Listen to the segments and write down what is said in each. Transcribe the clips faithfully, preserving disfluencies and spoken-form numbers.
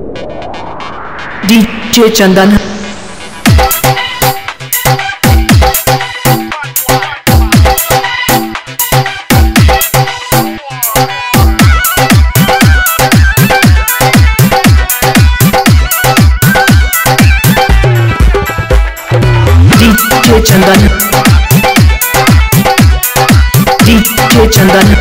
DJ Chandan DJ Chandan DJ Chandan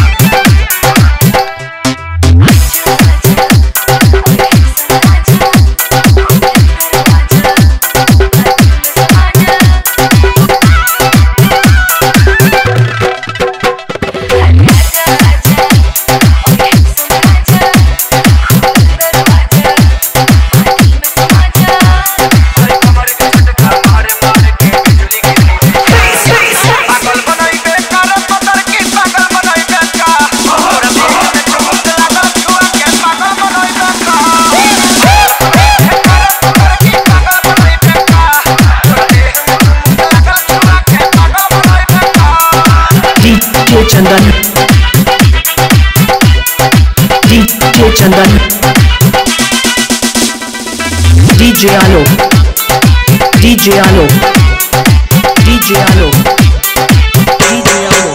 Chandan DJ Chandan DJ आलो DJ आलो DJ आलो डीजे आलो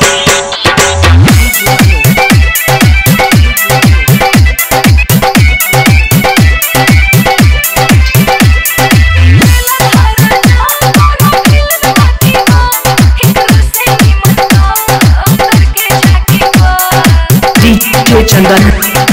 Chandan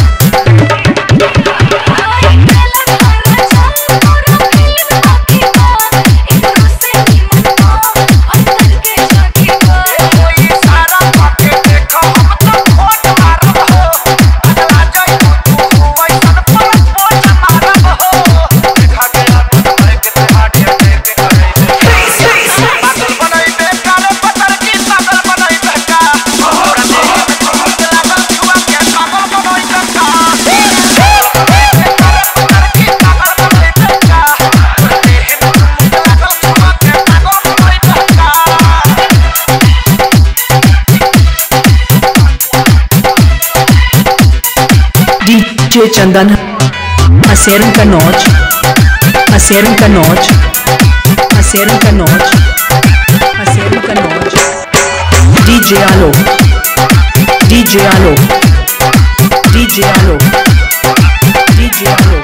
DJ Chandan Acerem Canote Acerem Canote Acerem Canote Acerem Canote DJ आलो DJ आलो DJ आलो डीजे आलो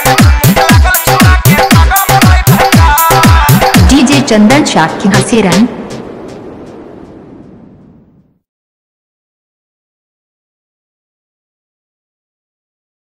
चंदन शाह की हसीरन